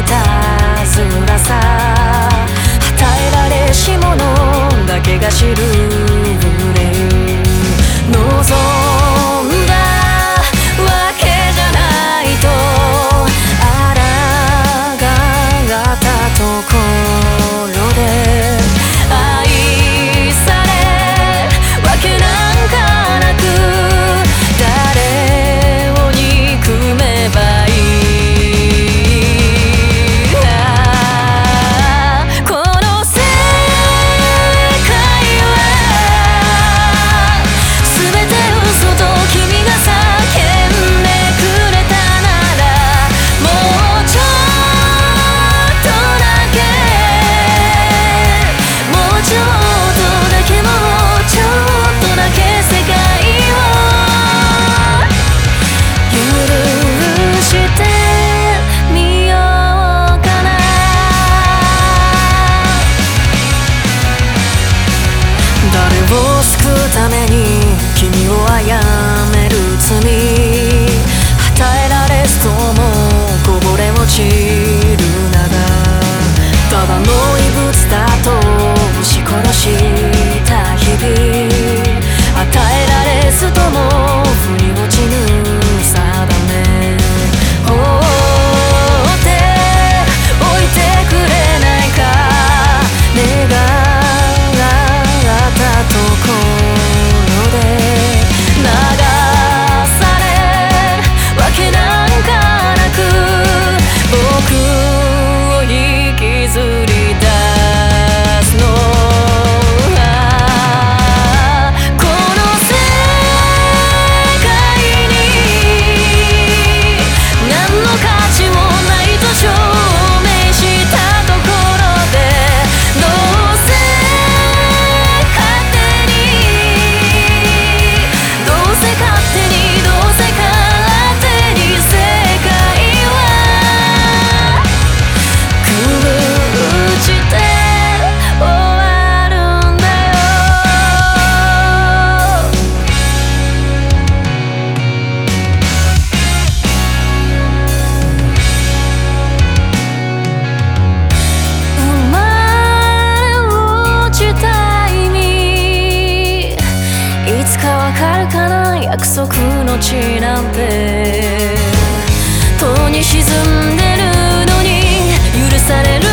いたずらさ、与えられし者だけが知る憂い、望んだわけじゃないとあらがったところで、愛されるわけなんかなく、誰を憎めばいい。この世界は全て嘘と君が叫んでくれたなら、もうちょっとだけ、もうちょっとだけ、もうちょっとだけ世界を許してみようかな。誰を救うために君を殺める罪、与えられずともこぼれ落ちる名が、ただの異物だと押し殺した日々、与えられずとも腑に落ちぬ定め、放っておいてくれないか、願ったところで流されるわけなんかなく、僕を引きずり出すの。この世界に何の価値もないと証明したところで、どうせ勝手に、どうせ勝手に、どうせ勝手に世界は朽ちて終わるんだよ。生まれ落ちた意味、いつかわかるかな、約束の地なんてとうに沈んでるのに許される